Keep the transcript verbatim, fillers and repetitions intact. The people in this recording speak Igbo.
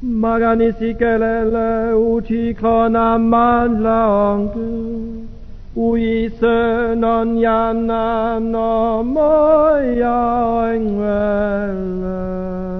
Maganisi kelele uchi kona manlangu Ui se non yana no moya engwele